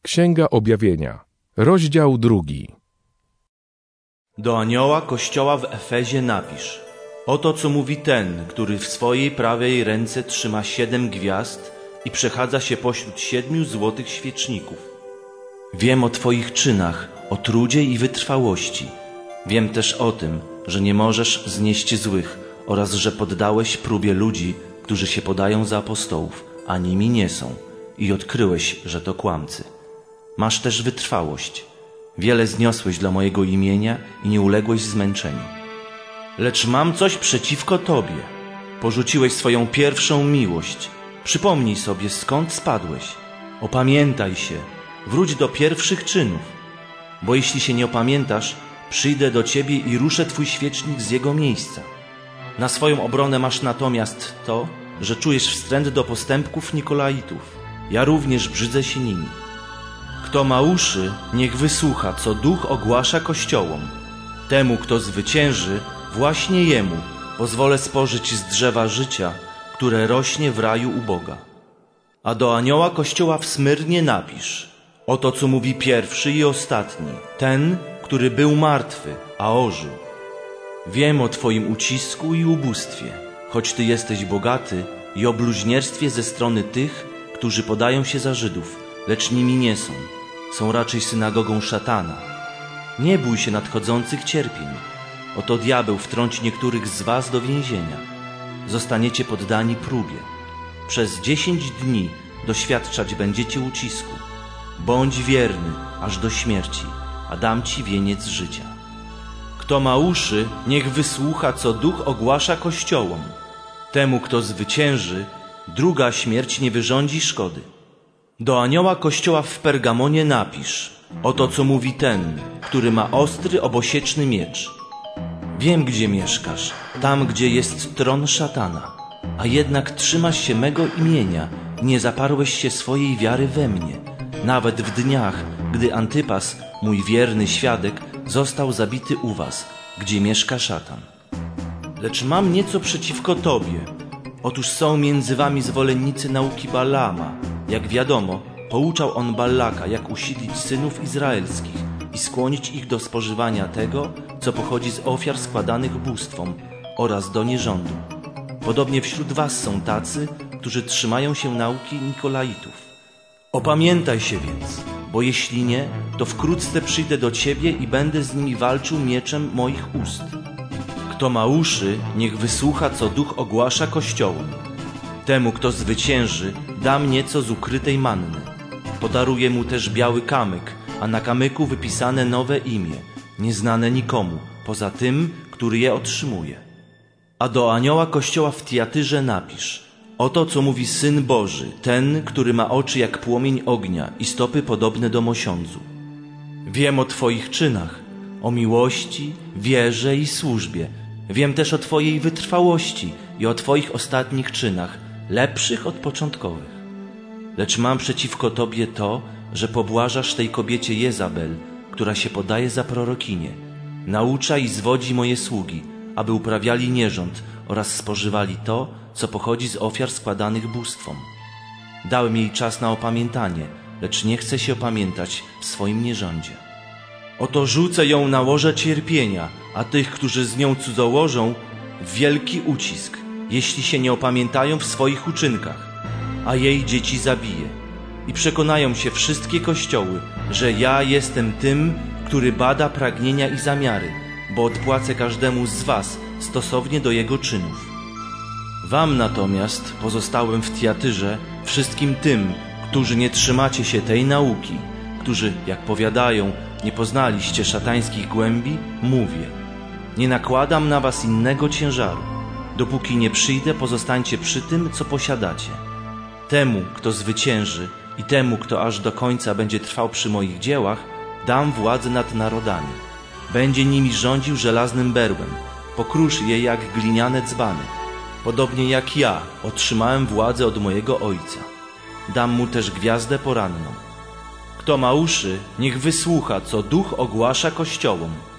Księga Objawienia, rozdział 2. Do anioła kościoła w Efezie napisz: oto co mówi ten, który w swojej prawej ręce trzyma 7 gwiazd i przechadza się pośród 7 złotych świeczników. Wiem o twoich czynach, o trudzie i wytrwałości. Wiem też o tym, że nie możesz znieść złych oraz że poddałeś próbie ludzi, którzy się podają za apostołów, a nimi nie są, i odkryłeś, że to kłamcy. Masz też wytrwałość. Wiele zniosłeś dla mojego imienia i nie uległeś zmęczeniu. Lecz mam coś przeciwko tobie. Porzuciłeś swoją pierwszą miłość. Przypomnij sobie, skąd spadłeś. Opamiętaj się, wróć do pierwszych czynów. Bo jeśli się nie opamiętasz, przyjdę do ciebie i ruszę twój świecznik z jego miejsca. Na swoją obronę masz natomiast to, że czujesz wstręt do postępków Nikolaitów. Ja również brzydzę się nimi. Kto ma uszy, niech wysłucha, co Duch ogłasza kościołom. Temu, kto zwycięży, właśnie jemu pozwolę spożyć z drzewa życia, które rośnie w raju u Boga. A do anioła kościoła w Smyrnie napisz: oto co mówi pierwszy i ostatni, ten, który był martwy, a ożył. Wiem o twoim ucisku i ubóstwie, choć ty jesteś bogaty, i o bluźnierstwie ze strony tych, którzy podają się za Żydów, lecz nimi nie są. Są raczej synagogą szatana. Nie bój się nadchodzących cierpień. Oto diabeł wtrąci niektórych z was do więzienia. Zostaniecie poddani próbie. Przez 10 dni doświadczać będziecie ucisku. Bądź wierny aż do śmierci, a dam ci wieniec życia. Kto ma uszy, niech wysłucha, co Duch ogłasza kościołom. Temu, kto zwycięży, druga śmierć nie wyrządzi szkody. Do anioła kościoła w Pergamonie napisz: oto co mówi ten, który ma ostry, obosieczny miecz. Wiem, gdzie mieszkasz, tam, gdzie jest tron szatana, a jednak trzymasz się mego imienia, nie zaparłeś się swojej wiary we mnie, nawet w dniach, gdy Antypas, mój wierny świadek, został zabity u was, gdzie mieszka szatan. Lecz mam nieco przeciwko tobie. Otóż są między wami zwolennicy nauki Balaama. Jak wiadomo, pouczał on Ballaka, jak usidlić synów izraelskich i skłonić ich do spożywania tego, co pochodzi z ofiar składanych bóstwom oraz do nierządu. Podobnie wśród was są tacy, którzy trzymają się nauki Nikolaitów. Opamiętaj się więc, bo jeśli nie, to wkrótce przyjdę do ciebie i będę z nimi walczył mieczem moich ust. Kto ma uszy, niech wysłucha, co Duch ogłasza kościołom. Temu, kto zwycięży, dam nieco z ukrytej manny. Podaruję mu też biały kamyk, a na kamyku wypisane nowe imię, nieznane nikomu, poza tym, który je otrzymuje. A do anioła kościoła w Tiatyrze napisz: oto co mówi Syn Boży, ten, który ma oczy jak płomień ognia i stopy podobne do mosiądzu. Wiem o twoich czynach, o miłości, wierze i służbie. Wiem też o twojej wytrwałości i o twoich ostatnich czynach, lepszych od początkowych. Lecz mam przeciwko tobie to, że pobłażasz tej kobiecie Jezabel, która się podaje za prorokinię. Naucza i zwodzi moje sługi, aby uprawiali nierząd oraz spożywali to, co pochodzi z ofiar składanych bóstwom. Dałem jej czas na opamiętanie, lecz nie chce się opamiętać w swoim nierządzie. Oto rzucę ją na łoże cierpienia, a tych, którzy z nią cudzołożą, w wielki ucisk, jeśli się nie opamiętają w swoich uczynkach, a jej dzieci zabije. I przekonają się wszystkie kościoły, że ja jestem tym, który bada pragnienia i zamiary, bo odpłacę każdemu z was stosownie do jego czynów. Wam natomiast pozostałem w Tiatyrze, wszystkim tym, którzy nie trzymacie się tej nauki, którzy, jak powiadają, nie poznaliście szatańskich głębi, mówię: nie nakładam na was innego ciężaru. Dopóki nie przyjdę, pozostańcie przy tym, co posiadacie. Temu, kto zwycięży i temu, kto aż do końca będzie trwał przy moich dziełach, dam władzę nad narodami. Będzie nimi rządził żelaznym berłem, pokruszy je jak gliniane dzbany. Podobnie jak ja otrzymałem władzę od mojego Ojca. Dam mu też gwiazdę poranną. Kto ma uszy, niech wysłucha, co Duch ogłasza kościołom.